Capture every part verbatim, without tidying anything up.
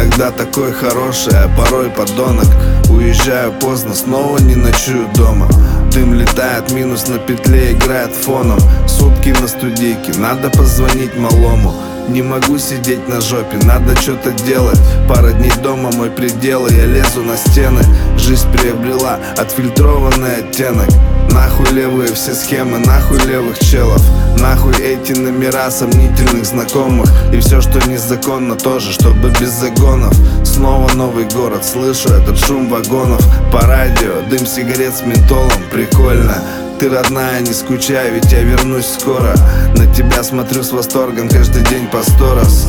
всегда такой хороший, а порой подонок. Уезжаю поздно, снова не ночую дома. Дым летает, минус на петле играет фоном. Сутки на студийке, надо позвонить малому. Не могу сидеть на жопе, надо что-то делать. Пара дней дома мой предел, и я лезу на стены. Жизнь приобрела отфильтрованный оттенок. Нахуй левые все схемы, нахуй левых челов. Нахуй эти номера сомнительных знакомых. И все, что незаконно, тоже, чтобы без загонов. Снова новый город, слышу этот шум вагонов. По радио дым сигарет с ментолом, прикольно. Ты родная, не скучай, ведь я вернусь скоро. На тебя смотрю с восторгом каждый день по сто раз.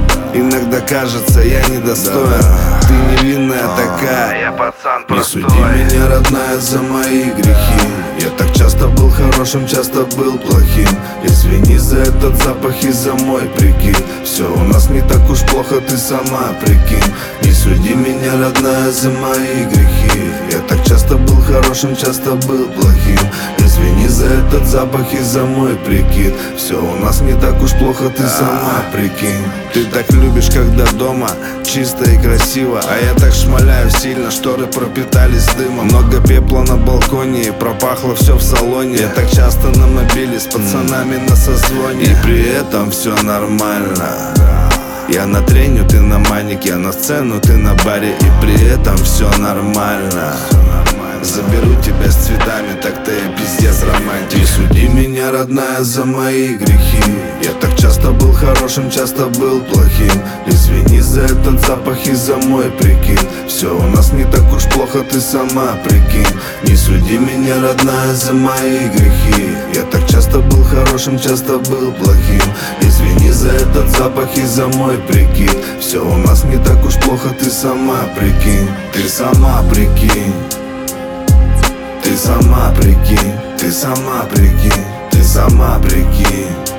Иногда кажется, я недостоин. Ты невинная такая, я пацан простой. Не суди меня, родная, за мои грехи. Я так часто был хорошим, часто был плохим. Извини за этот запах и за мой прикид. Все у нас не так уж плохо, ты сама прикинь. Не суди меня, родная, за мои грехи. Я так часто был хорошим, часто был плохим. Извини за этот запах и за мой прикид. Все у нас не так уж плохо, ты сама прикинь. Ты так любишь, когда дома чисто и красиво, а я так шмаляю сильно, шторы пропитались дымом. Много пепла на балконе и пропахло все в салоне. Я так часто на мобиле с пацанами на созвоне. И при этом все нормально. Я на треню, ты на манике, я на сцену, ты на баре. И при этом все нормально. Заберу тебя с цветами, так-то я пиздец романтик. Не суди меня, родная, за мои грехи. Я так часто был хорошим, часто был плохим. Извини за этот запах и за мой прикид. Все у нас не так уж плохо, ты сама прикинь. Не суди меня, родная, за мои грехи. Я так часто был хорошим, часто был плохим. Извини за этот запах и за мой прикид. Все у нас не так уж плохо, ты сама прикинь. Ты сама прикинь. Ты сама прикинь, ты сама прикинь, ты сама прикинь.